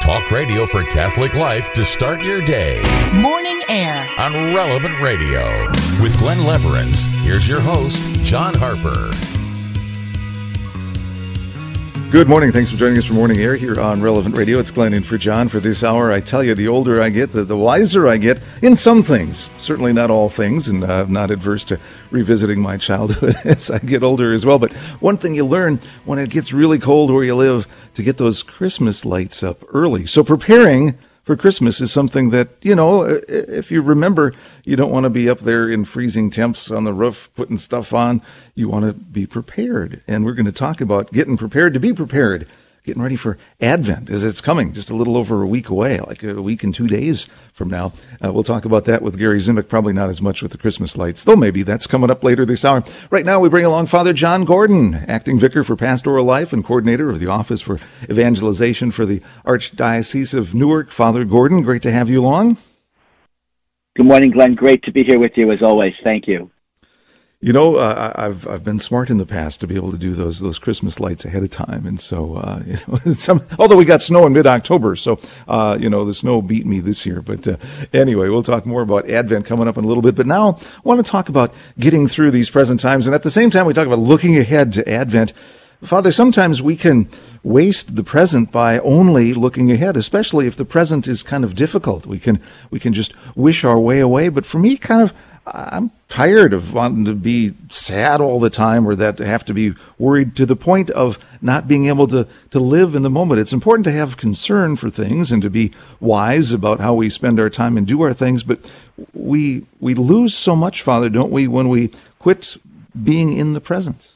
Talk radio for Catholic life to start your day. Morning Air On Relevant Radio. With Glenn Leverance, here's your host, John Harper. Good morning. Thanks for joining us for Morning Air here on Relevant Radio. It's Glenn in for John for this hour. I tell you, the older I get, the wiser I get in some things. Certainly not all things, and I'm not adverse to revisiting my childhood as I get older as well. But one thing you learn when it gets really cold where you live, to get those Christmas lights up early. So preparing for Christmas is something that, you know, if you remember, you don't want to be up there in freezing temps on the roof putting stuff on. You want to be prepared. And we're going to talk about getting prepared to be prepared, getting ready for Advent as it's coming just a little over a week away, like a week and 2 days from now. We'll talk about that with Gary Zimick, probably not as much with the Christmas lights, though maybe that's coming up later this hour. Right now, we bring along Father John Gordon, acting vicar for pastoral life and coordinator of the Office for Evangelization for the Archdiocese of Newark. Father Gordon, great to have you along. Good morning, Glenn. Great to be here with you as always. Thank you. You know, I've been smart in the past to be able to do those Christmas lights ahead of time, and so although we got snow in mid-October, so the snow beat me this year. But anyway, we'll talk more about Advent coming up in a little bit. But now I want to talk about getting through these present times, and at the same time, we talk about looking ahead to Advent. Father, sometimes we can waste the present by only looking ahead, especially if the present is kind of difficult. We can just wish our way away. But for me, I'm tired of wanting to be sad all the time, or that have to be worried to the point of not being able to live in the moment. It's important to have concern for things and to be wise about how we spend our time and do our things, but we lose so much, Father, don't we, when we quit being in the present?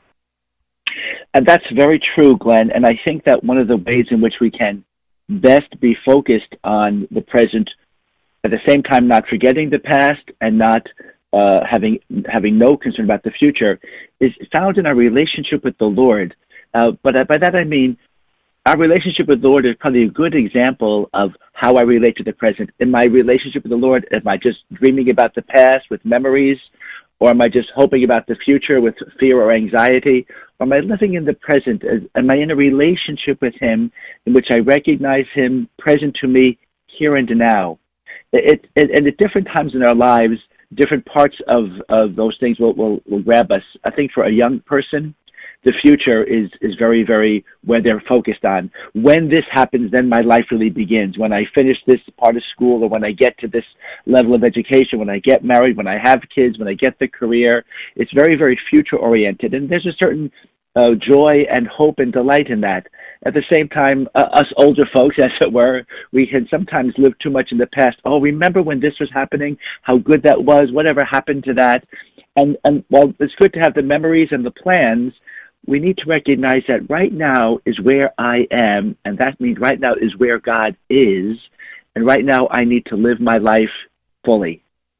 And that's very true, Glenn. And I think that one of the ways in which we can best be focused on the present, at the same time not forgetting the past and not having no concern about the future, is found in our relationship with the Lord. But by that I mean our relationship with the Lord is probably a good example of how I relate to the present. In my relationship with the Lord, am I just dreaming about the past with memories? Or am I just hoping about the future with fear or anxiety? Or am I living in the present? Am I in a relationship with Him in which I recognize Him present to me here and now? And at different times in our lives, different parts of those things will grab us. I think for a young person, the future is very, very where they're focused on. When this happens, then my life really begins. When I finish this part of school, or when I get to this level of education, when I get married, when I have kids, when I get the career, it's very, very future-oriented. And there's a certain joy and hope and delight in that. At the same time, us older folks, as it were, we can sometimes live too much in the past. Oh, remember when this was happening, how good that was, whatever happened to that. And while it's good to have the memories and the plans, we need to recognize that right now is where I am, and that means right now is where God is, and right now I need to live my life fully.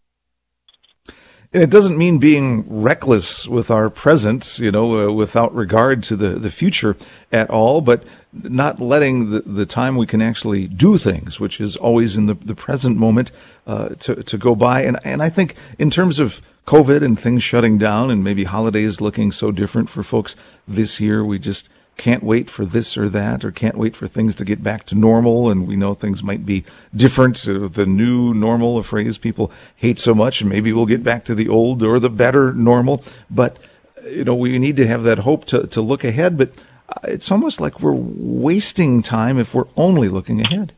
And it doesn't mean being reckless with our present, without regard to the future at all, but not letting the time we can actually do things, which is always in the present moment, to go by. And I think in terms of COVID and things shutting down and maybe holidays looking so different for folks this year, we just can't wait for this or that, or can't wait for things to get back to normal. And we know things might be different. The new normal, a phrase people hate so much, and maybe we'll get back to the old or the better normal. But, we need to have that hope to look ahead. But it's almost like we're wasting time if we're only looking ahead.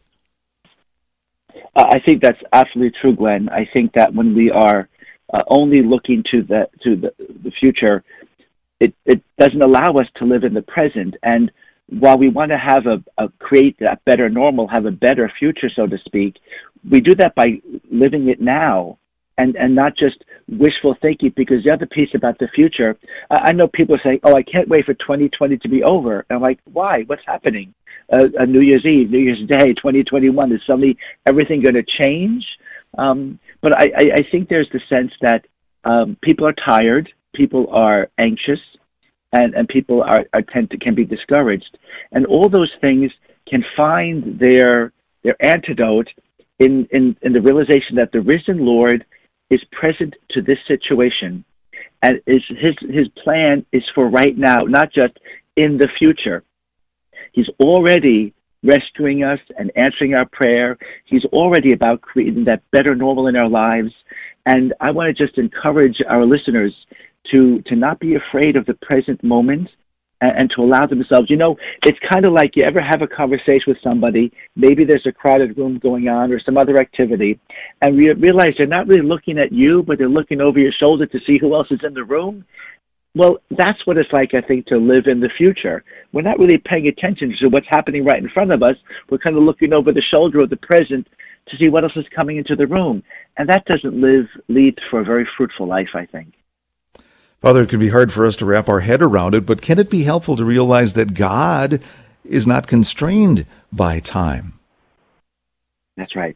I think that's absolutely true, Glenn. I think that when we are only looking to the future, it doesn't allow us to live in the present. And while we want to have create a better normal, have a better future, so to speak, we do that by living it now and not just wishful thinking. Because the other piece about the future, I know people are saying, oh, I can't wait for 2020 to be over. And I'm like, why? What's happening? New Year's Eve, New Year's Day, 2021, is suddenly everything going to change? But I think there's the sense that people are tired, people are anxious, and people can be discouraged, and all those things can find their antidote in the realization that the risen Lord is present to this situation, and his plan is for right now, not just in the future. He's already rescuing us and answering our prayer. He's already about creating that better normal in our lives. And I want to just encourage our listeners to not be afraid of the present moment and to allow themselves. It's kind of like you ever have a conversation with somebody, maybe there's a crowded room going on or some other activity, and we realize they're not really looking at you, but they're looking over your shoulder to see who else is in the room. Well, that's what it's like, I think, to live in the future. We're not really paying attention to what's happening right in front of us. We're kind of looking over the shoulder of the present to see what else is coming into the room. And that doesn't lead for a very fruitful life, I think. Father, it can be hard for us to wrap our head around it, but can it be helpful to realize that God is not constrained by time? That's right.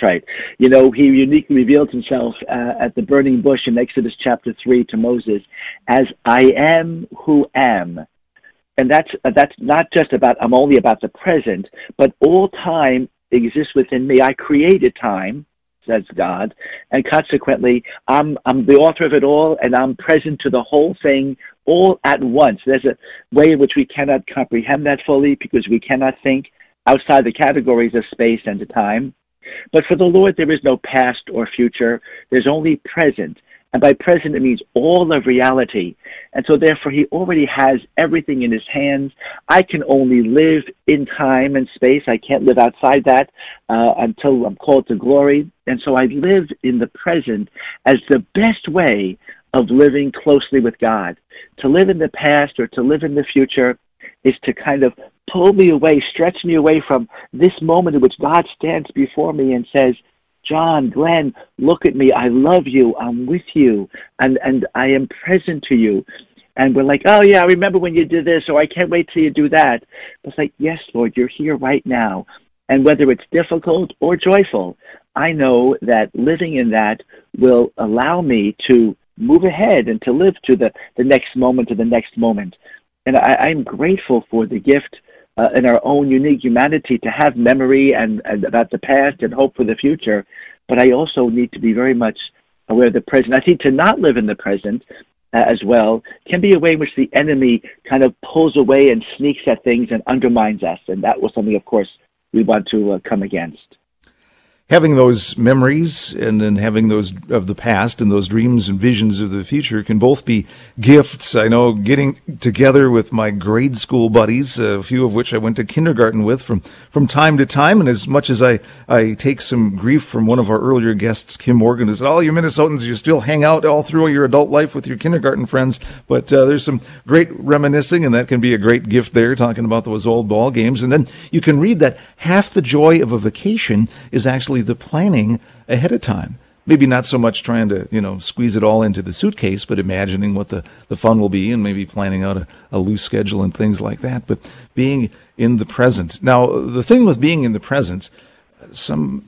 He uniquely revealed himself at the burning bush in Exodus chapter 3 to Moses as I am who am. And that's not just about, I'm only about the present, but all time exists within me. I created time, says God, and consequently, I'm the author of it all, and I'm present to the whole thing all at once. There's a way in which we cannot comprehend that fully because we cannot think outside the categories of space and time. But for the Lord, there is no past or future. There's only present. And by present, it means all of reality. And so therefore, he already has everything in his hands. I can only live in time and space. I can't live outside that until I'm called to glory. And so I live in the present as the best way of living closely with God. To live in the past or to live in the future is to kind of pull me away, stretch me away from this moment in which God stands before me and says, John, Glenn, look at me. I love you. I'm with you. And I am present to you. And we're like, oh, yeah, I remember when you did this, or I can't wait till you do that. But it's like, yes, Lord, you're here right now. And whether it's difficult or joyful, I know that living in that will allow me to move ahead and to live to the next moment, to the next moment. And I'm grateful for the gift in our own unique humanity to have memory and about the past and hope for the future. But I also need to be very much aware of the present. I think to not live in the present as well can be a way in which the enemy kind of pulls away and sneaks at things and undermines us. And that was something, of course, we want to come against. Having those memories and then having those of the past and those dreams and visions of the future can both be gifts. I know getting together with my grade school buddies, a few of which I went to kindergarten with from time to time, and as much as I take some grief from one of our earlier guests, Kim Morgan, who said, all you Minnesotans, you still hang out all through your adult life with your kindergarten friends, but there's some great reminiscing, and that can be a great gift there, talking about those old ball games. And then you can read that half the joy of a vacation is actually the planning ahead of time. Maybe not so much trying to, squeeze it all into the suitcase, but imagining what the fun will be and maybe planning out a loose schedule and things like that. But being in the present. Now, the thing with being in the present, some,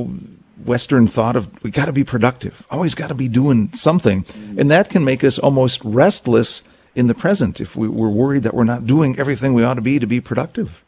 Western thought of we got to be productive, always got to be doing something. And that can make us almost restless in the present if we're worried that we're not doing everything we ought to be productive.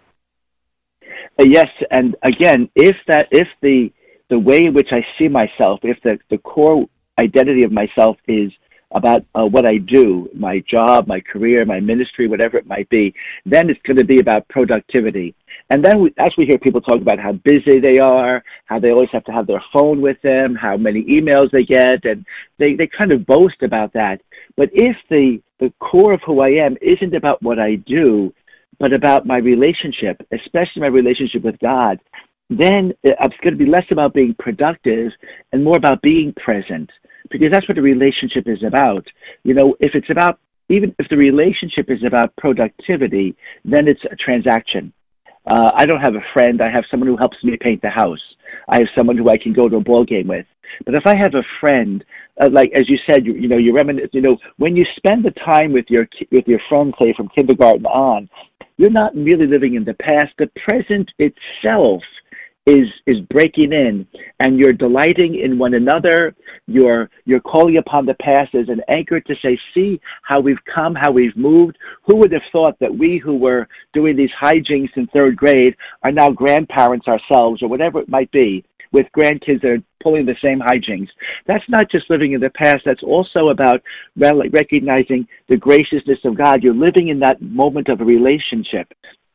Yes, and again, if the way in which I see myself, if the core identity of myself is about what I do, my job, my career, my ministry, whatever it might be, then it's going to be about productivity. And then as we hear people talk about how busy they are, how they always have to have their phone with them, how many emails they get, and they kind of boast about that. But if the core of who I am isn't about what I do, but about my relationship, especially my relationship with God, then it's going to be less about being productive and more about being present, because that's what the relationship is about. If it's about, even if the relationship is about productivity, then it's a transaction. I don't have a friend. I have someone who helps me paint the house. I have someone who I can go to a ball game with. But if I have a friend, like as you said, you reminisce. When you spend the time with your friend, say from kindergarten on, you're not really living in the past. The present itself is breaking in, and you're delighting in one another. You're calling upon the past as an anchor to say, see how we've come, how we've moved. Who would have thought that we who were doing these hijinks in third grade are now grandparents ourselves, or whatever it might be, with grandkids that are pulling the same hijinks. That's not just living in the past. That's also about recognizing the graciousness of God. You're living in that moment of a relationship.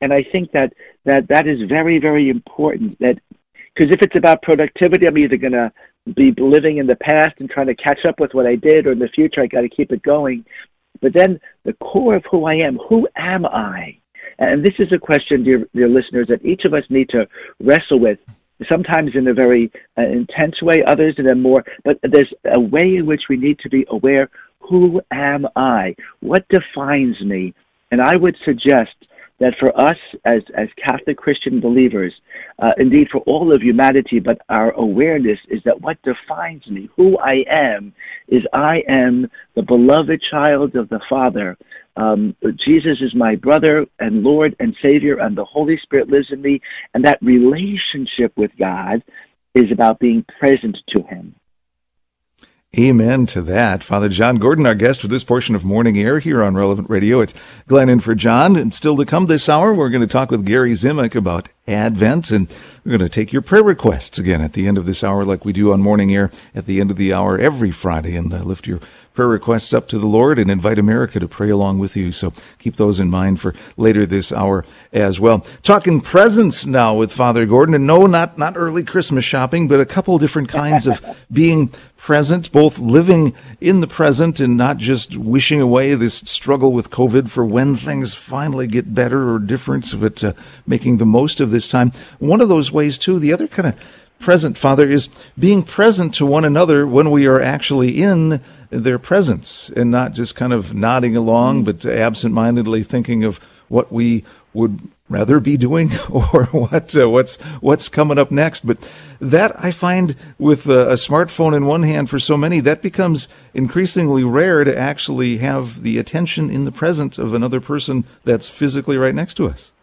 And I think that is very, very important. That because if it's about productivity, I'm either going to be living in the past and trying to catch up with what I did, or in the future I got to keep it going. But then the core of who I am, who am I? And this is a question, dear listeners, that each of us need to wrestle with, sometimes in a very intense way, others in a more, but there's a way in which we need to be aware, who am I? What defines me? And I would suggest that for us as Catholic Christian believers, indeed for all of humanity, but our awareness is that what defines me, who I am, is I am the beloved child of the Father. Jesus is my brother and Lord and Savior, and the Holy Spirit lives in me. And that relationship with God is about being present to Him. Amen to that. Father John Gordon, our guest for this portion of Morning Air here on Relevant Radio. It's Glenn in for John. And still to come this hour, we're going to talk with Gary Zimak about Advent, and we're going to take your prayer requests again at the end of this hour, like we do on Morning Air at the end of the hour every Friday, and lift your prayer requests up to the Lord and invite America to pray along with you. So keep those in mind for later this hour as well. Talking presents now with Father Gordon, and no, not early Christmas shopping, but a couple different kinds of being present, both living in the present and not just wishing away this struggle with COVID for when things finally get better or different, but making the most of this time. One of those ways, too, the other kind of present, Father, is being present to one another when we are actually in their presence and not just kind of nodding along, but absent-mindedly thinking of what we would rather be doing or what's coming up next. But that, I find, with a smartphone in one hand for so many, that becomes increasingly rare to actually have the attention in the presence of another person that's physically right next to us.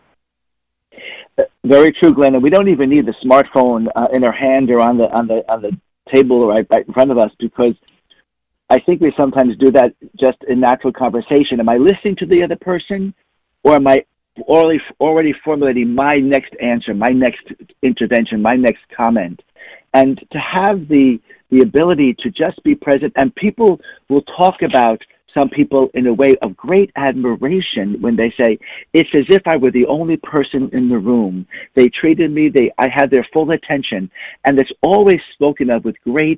Very true, Glenn. And we don't even need the smartphone in our hand or on the table right in front of us, because I think we sometimes do that just in natural conversation. Am I listening to the other person, or am I already formulating my next answer, my next intervention, my next comment? And to have the ability to just be present, and people will talk about some people in a way of great admiration when they say, it's as if I were the only person in the room. They treated me, I had their full attention. And it's always spoken of with great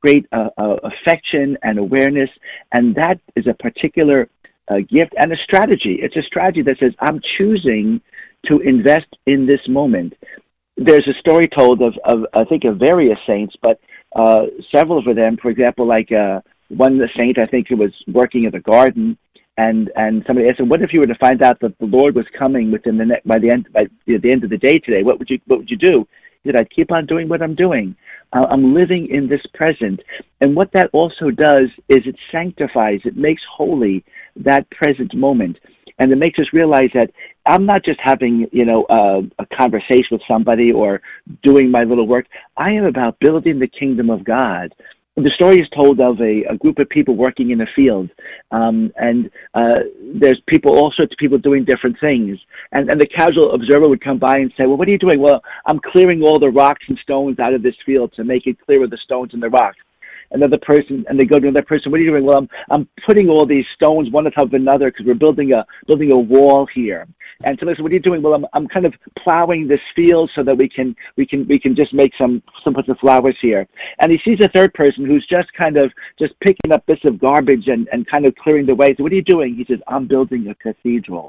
affection and awareness. And that is a particular gift and a strategy. It's a strategy that says, I'm choosing to invest in this moment. There's a story told of I think, of various saints, but several of them, for example, like one saint, I think, who was working in the garden, and somebody asked him, "What if you were to find out that the Lord was coming within by the end of the day today? What would you do?" He said, "I'd keep on doing what I'm doing. I'm living in this present." And what that also does is it sanctifies, it makes holy that present moment, and it makes us realize that I'm not just having a conversation with somebody or doing my little work. I am about building the kingdom of God. The story is told of a group of people working in a field, and there's all sorts of people doing different things. And the casual observer would come by and say, "Well, what are you doing?" "Well, I'm clearing all the rocks and stones out of this field to make it clear of the stones and the rocks." Another person, and they go to another person, "What are you doing?" "Well, I'm putting all these stones one on top of another because we're building a wall here." And so they said, "What are you doing?" "Well, I'm kind of plowing this field so that we can just make some bunch of flowers here." And he sees a third person who's just picking up bits of garbage and kind of clearing the way. So, "What are you doing?" He says, "I'm building a cathedral."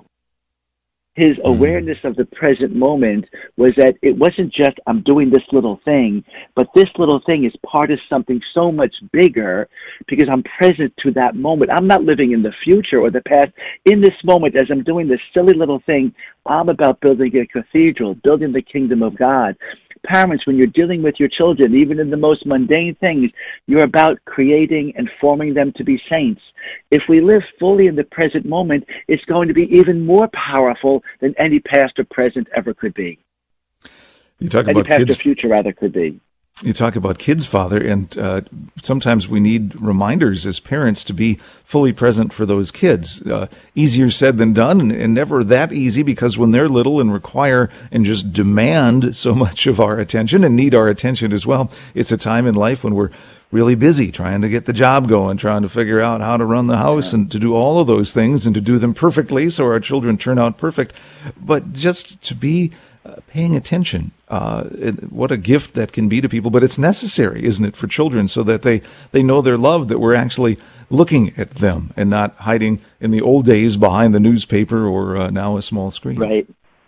His awareness of the present moment was that it wasn't just, I'm doing this little thing, but this little thing is part of something so much bigger because I'm present to that moment. I'm not living in the future or the past. In this moment, as I'm doing this silly little thing, I'm about building a cathedral, building the kingdom of God. Parents, when you're dealing with your children, even in the most mundane things, you're about creating and forming them to be saints. If we live fully in the present moment, it's going to be even more powerful than any past or present ever could be. You talk any about past kids. Or future, rather, could be. You talk about kids, Father, and sometimes we need reminders as parents to be fully present for those kids. Easier said than done, and never that easy, because when they're little and require and just demand so much of our attention and need our attention as well, it's a time in life when we're really busy trying to get the job going, trying to figure out how to run the house and to do all of those things and to do them perfectly so our children turn out perfect. But just to be paying attention, what a gift that can be to people. But it's necessary, isn't it, for children, so that they know they're loved, that we're actually looking at them and not hiding in the old days behind the newspaper or now a small screen. Right.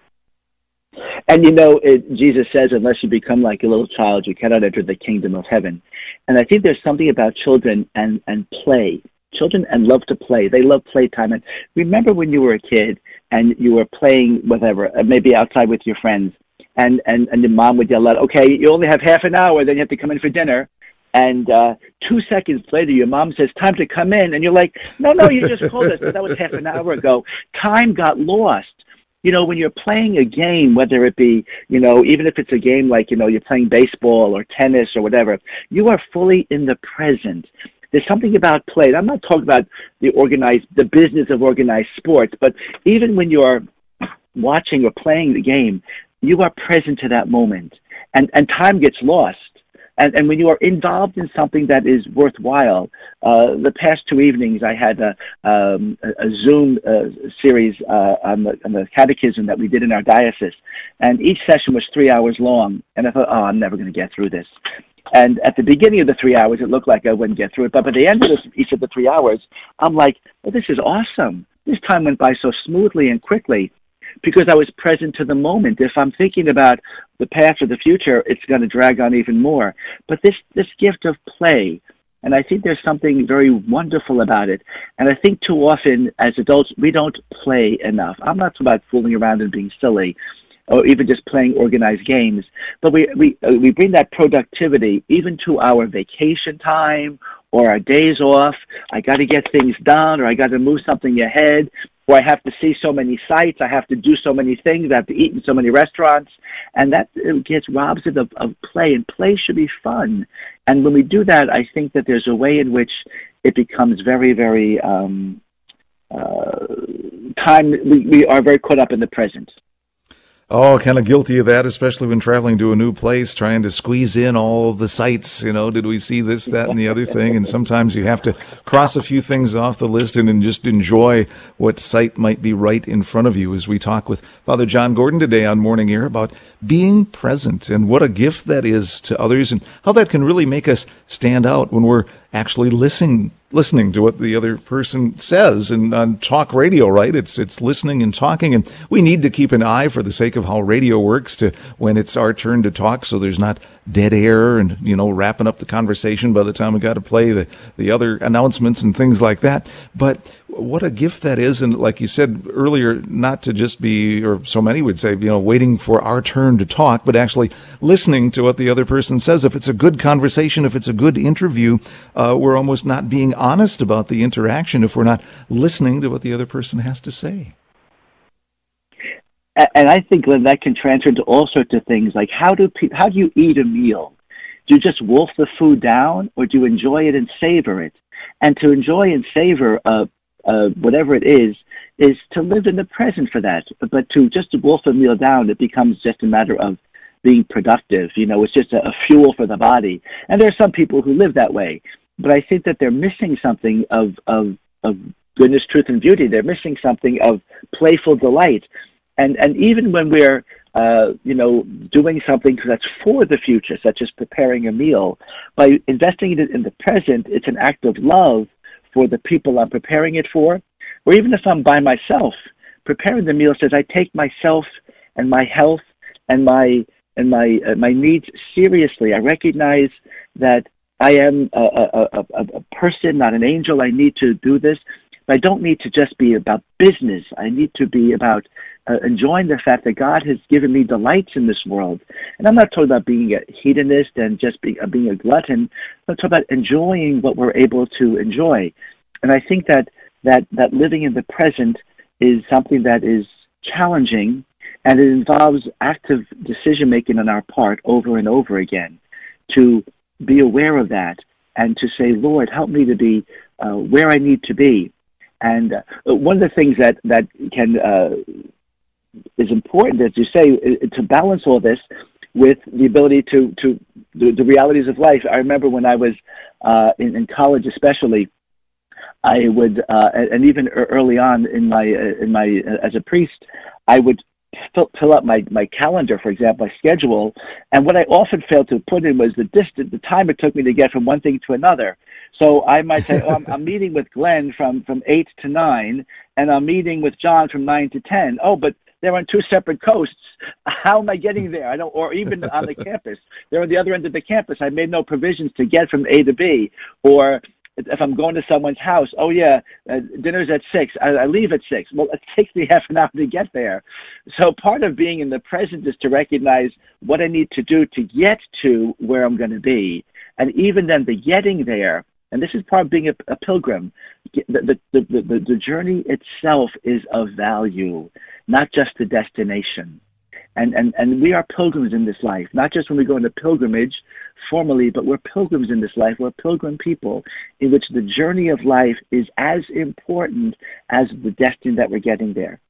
And Jesus says, unless you become like a little child, you cannot enter the kingdom of heaven. And I think there's something about children and play. Children and love to play. They love playtime. And remember when you were a kid and you were playing whatever, maybe outside with your friends, and your mom would yell out, okay, you only have half an hour, then you have to come in for dinner. And 2 seconds later, your mom says, time to come in. And you're like, no, you just called us. But that was half an hour ago. Time got lost. When you're playing a game, whether it be, even if it's a game like, you're playing baseball or tennis or whatever, you are fully in the present. There's something about play. And I'm not talking about the business of organized sports, but even when you're watching or playing the game, you are present to that moment. And time gets lost. And when you are involved in something that is worthwhile, the past 2 evenings I had a Zoom series on the catechism that we did in our diocese, and each session was 3 hours long. And I thought, I'm never going to get through this. And at the beginning of the 3 hours, it looked like I wouldn't get through it. But by the end of each of the 3 hours, I'm like, well, this is awesome. This time went by so smoothly and quickly, because I was present to the moment. If I'm thinking about the past or the future, it's going to drag on even more. But this gift of play, and I think there's something very wonderful about it. And I think too often as adults, we don't play enough. I'm not talking about fooling around and being silly, or even just playing organized games, but we bring that productivity even to our vacation time or our days off. I got to get things done, or I got to move something ahead, or I have to see so many sites, I have to do so many things, I have to eat in so many restaurants, and that robs it of play, and play should be fun. And when we do that, I think that there's a way in which it becomes very, very we are very caught up in the present. Oh, kind of guilty of that, especially when traveling to a new place, trying to squeeze in all of the sights. Did we see this, that, and the other thing? And sometimes you have to cross a few things off the list and just enjoy what sight might be right in front of you, as we talk with Father John Gordon today on Morning Air about being present and what a gift that is to others, and how that can really make us stand out when we're actually listening to what the other person says. And on talk radio, right? It's listening and talking, and we need to keep an eye, for the sake of how radio works, to when it's our turn to talk, so there's not dead air and wrapping up the conversation by the time we got to play the other announcements and things like that. But what a gift that is. And like you said earlier, not to just be, or so many would say, waiting for our turn to talk, but actually listening to what the other person says. If it's a good conversation, if it's a good interview, we're almost not being honest about the interaction if we're not listening to what the other person has to say. And I think, Glenn, that can transfer into all sorts of things. Like, how do you eat a meal? Do you just wolf the food down, or do you enjoy it and savor it? And to enjoy and savor whatever it is to live in the present for that. But to just wolf a meal down, it becomes just a matter of being productive. It's just a fuel for the body. And there are some people who live that way. But I think that they're missing something of goodness, truth, and beauty. They're missing something of playful delight. And even when we're, doing something that's for the future, such as preparing a meal, by investing it in the present, it's an act of love for the people I'm preparing it for. Or even if I'm by myself, preparing the meal says I take myself and my health and my needs seriously. I recognize that I am a person, not an angel. I need to do this. But I don't need to just be about business. I need to be about enjoying the fact that God has given me delights in this world. And I'm not talking about being a hedonist and just being a glutton. I'm talking about enjoying what we're able to enjoy. And I think that living in the present is something that is challenging, and it involves active decision-making on our part over and over again. to be aware of that and to say, Lord, help me to be where I need to be. And one of the things that can is important, as you say, to balance all this with the ability to the realities of life. I remember when I was in college, especially, I would, and even early on in my as a priest, I would fill up my calendar, for example, my schedule, and what I often failed to put in was the time it took me to get from one thing to another. So I might say, oh, I'm meeting with Glenn from 8 to 9, and I'm meeting with John from 9 to 10. Oh, but they're on two separate coasts. How am I getting there? I don't, or even on the campus. They're on the other end of the campus. I made no provisions to get from A to B. Or if I'm going to someone's house, oh yeah, dinner's at 6. I leave at 6. Well, it takes me half an hour to get there. So part of being in the present is to recognize what I need to do to get to where I'm going to be. And even then the getting there, and this is part of being a pilgrim, the journey itself is of value, not just the destination. And we are pilgrims in this life, not just when we go into pilgrimage formally, but we're pilgrims in this life. We're pilgrim people in which the journey of life is as important as the destiny that we're getting there.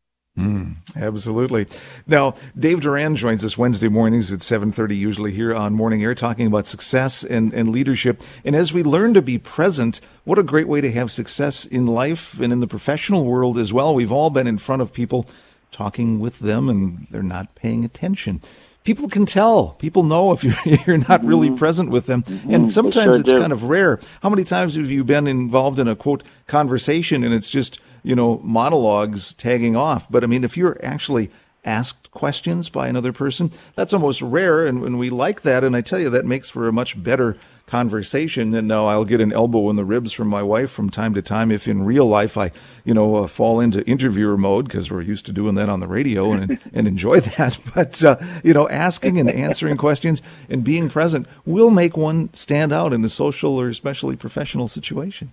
Absolutely. Now, Dave Duran joins us Wednesday mornings at 7:30, usually here on Morning Air, talking about success and leadership. And as we learn to be present, what a great way to have success in life and in the professional world as well. We've all been in front of people talking with them and they're not paying attention. People can tell. People know if you're not really present with them. And sometimes it's kind of rare. How many times have you been involved in a, quote, conversation and it's just, monologues tagging off? But I mean, if you're actually asked questions by another person, that's almost rare. And we like that. And I tell you, that makes for a much better conversation. And now I'll get an elbow in the ribs from my wife from time to time if in real life I, fall into interviewer mode, because we're used to doing that on the radio and enjoy that. But, asking and answering questions and being present will make one stand out in the social or especially professional situation.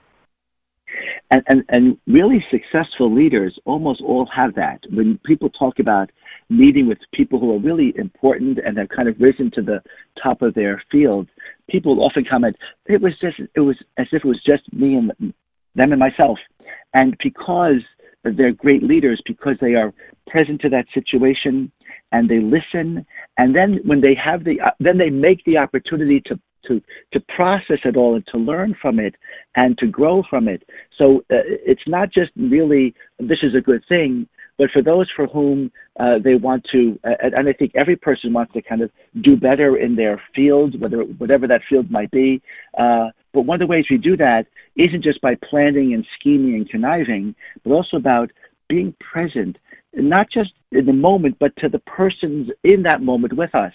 And really successful leaders almost all have that. When people talk about meeting with people who are really important and have kind of risen to the top of their field, people often comment, it was as if it was just me and them and myself. And because they're great leaders, because they are present to that situation and they listen, and then when they have then they make the opportunity to process it all and to learn from it and to grow from it. So it's not just really, this is a good thing, but for those for whom they want to, and I think every person wants to kind of do better in their field, whatever that field might be. But one of the ways we do that isn't just by planning and scheming and conniving, but also about being present, not just in the moment, but to the persons in that moment with us.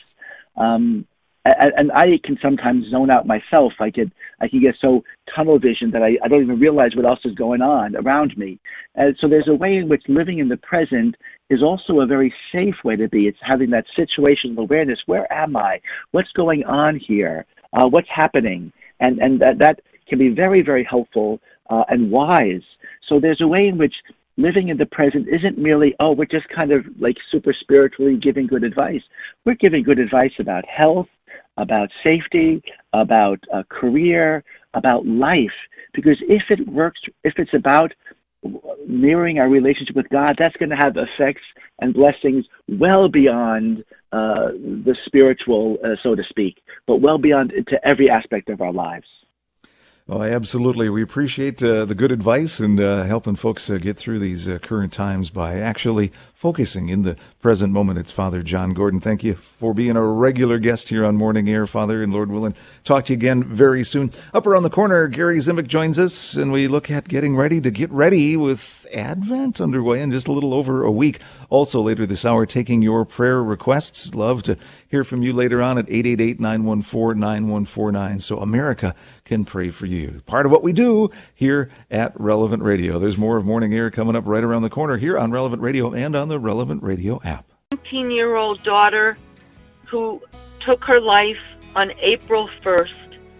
And I can sometimes zone out myself. I can get so tunnel vision that I don't even realize what else is going on around me. And so there's a way in which living in the present is also a very safe way to be. It's having that situational awareness. Where am I? What's going on here? What's happening? And that can be very, very helpful and wise. So there's a way in which living in the present isn't merely, we're just kind of like super spiritually giving good advice. We're giving good advice about health, about safety, about career, about life. Because if it works, if it's about mirroring our relationship with God, that's going to have effects and blessings well beyond the spiritual, so to speak, but well beyond to every aspect of our lives. Oh, absolutely. We appreciate the good advice and helping folks get through these current times by actually focusing in the present moment. It's Father John Gordon. Thank you for being a regular guest here on Morning Air, Father, and Lord willing, talk to you again very soon. Up around the corner, Gary Zimmick joins us, and we look at getting ready to get ready with Advent underway in just a little over a week. Also later this hour, taking your prayer requests. Love to hear from you later on at 888-914-9149 so America can pray for you. Part of what we do here at Relevant Radio. There's more of Morning Air coming up right around the corner here on Relevant Radio and on the Relevant Radio app. 19-year-old daughter who took her life on April 1st.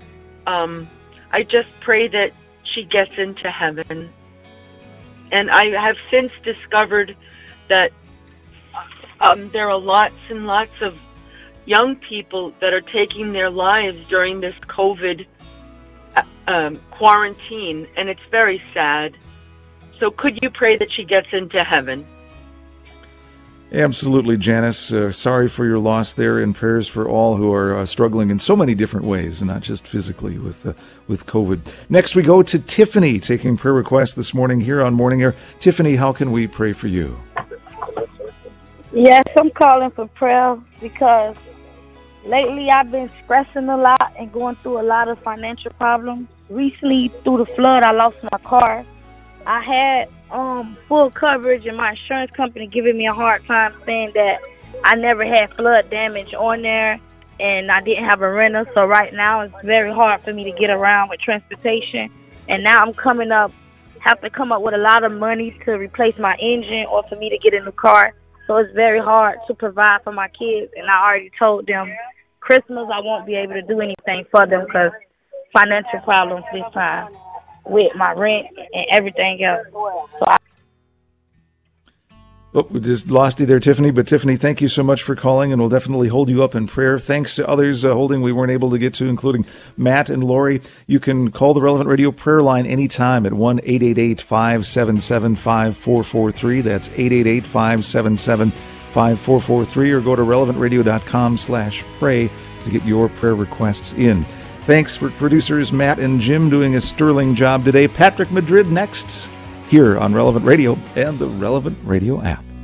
I just pray that she gets into heaven. And I have since discovered that there are lots and lots of young people that are taking their lives during this COVID quarantine, and it's very sad. So could you pray that she gets into heaven? Absolutely, Janice. Sorry for your loss there, and prayers for all who are struggling in so many different ways, and not just physically with COVID. Next, we go to Tiffany, taking prayer requests this morning here on Morning Air. Tiffany, how can we pray for you? Yes, I'm calling for prayer because lately I've been stressing a lot and going through a lot of financial problems. Recently, through the flood, I lost my car. I had full coverage, and my insurance company giving me a hard time saying that I never had flood damage on there and I didn't have a renter. So right now it's very hard for me to get around with transportation. And now I'm have to come up with a lot of money to replace my engine or for me to get a new car. So it's very hard to provide for my kids. And I already told them Christmas I won't be able to do anything for them because financial problems this time with my rent and everything else. We just lost you there, Tiffany. But Tiffany, thank you so much for calling, and we'll definitely hold you up in prayer. Thanks to others holding we weren't able to get to, including Matt and Lori. You can call the Relevant Radio prayer line anytime at 1-888-577-5443. That's 888-577-5443, or go to relevantradio.com/pray to get your prayer requests in. Thanks for producers Matt and Jim doing a sterling job today. Patrick Madrid next here on Relevant Radio and the Relevant Radio app.